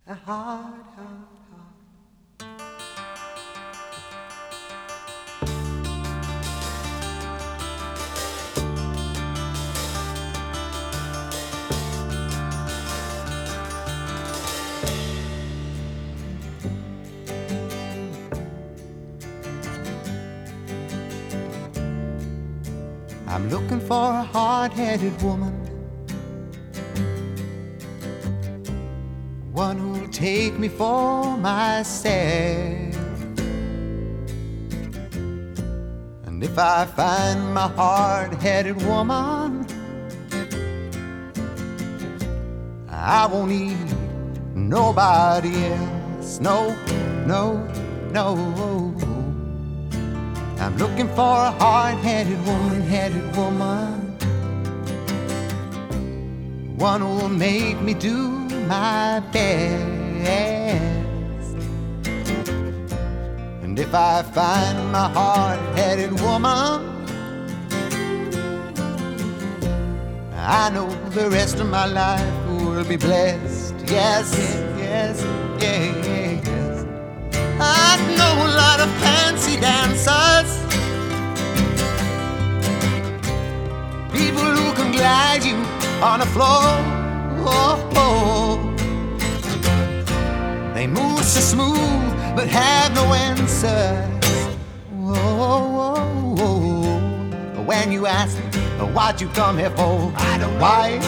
a hard, hard, hard. I'm looking for a hard-headed woman, one who'll take me for myself. And if I find my hard-headed woman, I won't need nobody else. No, no, no. I'm looking for a hard-headed woman, one who'll make me do my best. And if I find my hard-headed woman, I know the rest of my life will be blessed. Yes, yes, yes. I know a lot of fancy dancers, people who can glide you on the floor. They move so smooth but have no answers. When you ask what you come here for, I don't know why.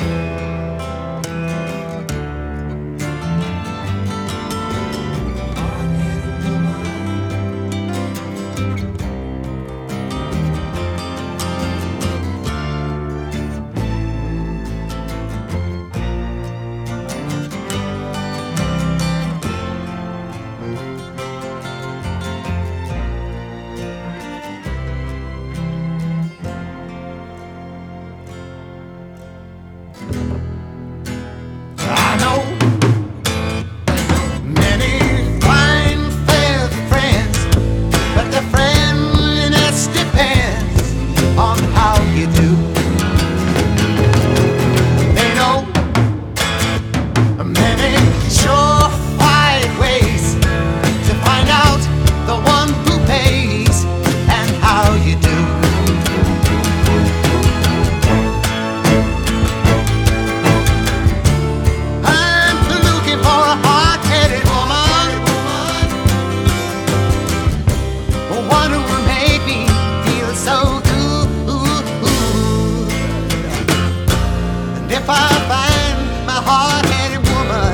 If I find my hard-headed woman,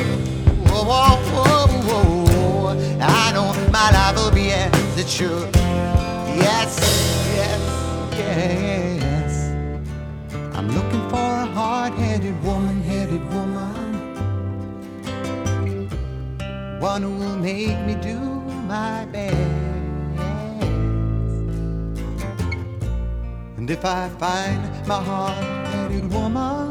I know my life will be as it should. Yes, yes, yes. I'm looking for a hard-headed woman, one who will make me do my best. And if I find my hard-headed woman,